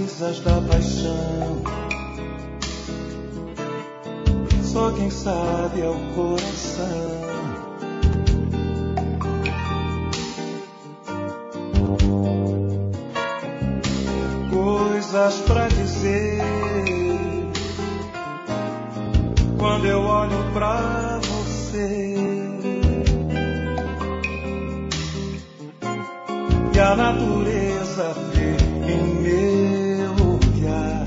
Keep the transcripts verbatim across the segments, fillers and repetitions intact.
coisas da paixão. Só quem sabe é o coração. Coisas pra dizer quando eu olho pra você. E a natureza vê em meu olhar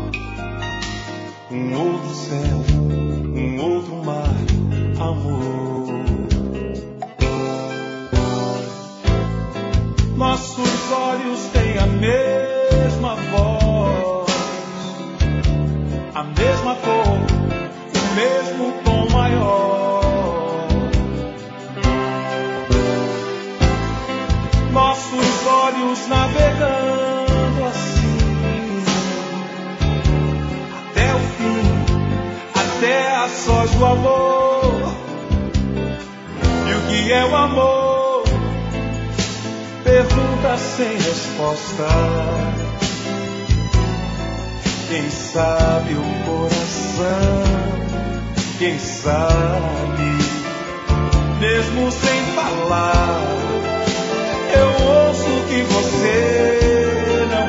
um outro céu, um outro mar, amor. Nossos olhos têm a mesma voz, a mesma cor, o mesmo tom maior. Nossos olhos navegando assim até o fim, até a sós do amor. E o que é o amor? Pergunta sem resposta. Quem sabe o coração, quem sabe, mesmo sem falar, eu ouço que você não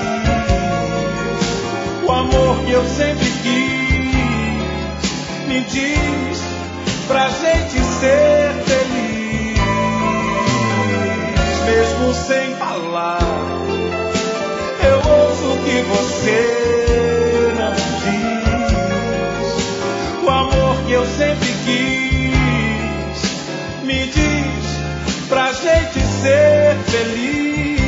diz. O amor que eu sempre quis me diz pra gente ser feliz, mesmo sem falar. Eu ouço que você não diz. O amor que eu sempre quis me diz pra gente ser feliz.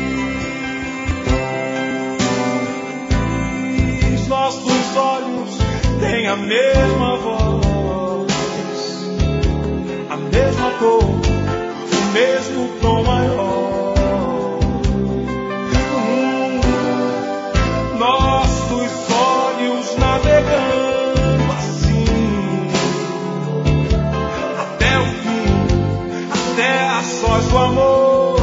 Nossos olhos têm a mesma voz, a mesma cor, o mesmo tom maior. Hum, nossos olhos navegando assim até o fim, até a sós do amor.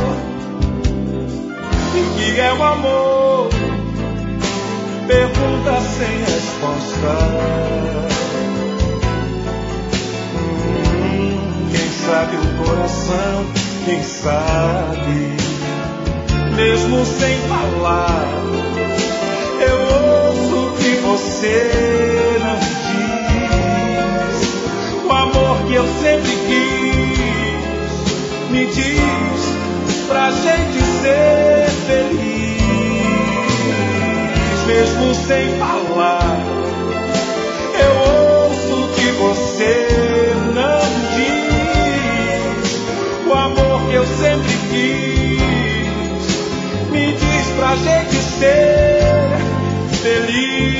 E o que é o amor? Pergunta sem resposta. Hum, quem sabe o coração, quem sabe, mesmo sem falar, eu ouço que você não diz. O amor que eu sempre quis me diz pra gente ser feliz, mesmo sem falar. Eu ouço que você não diz. O amor que eu sempre quis me diz pra gente ser feliz.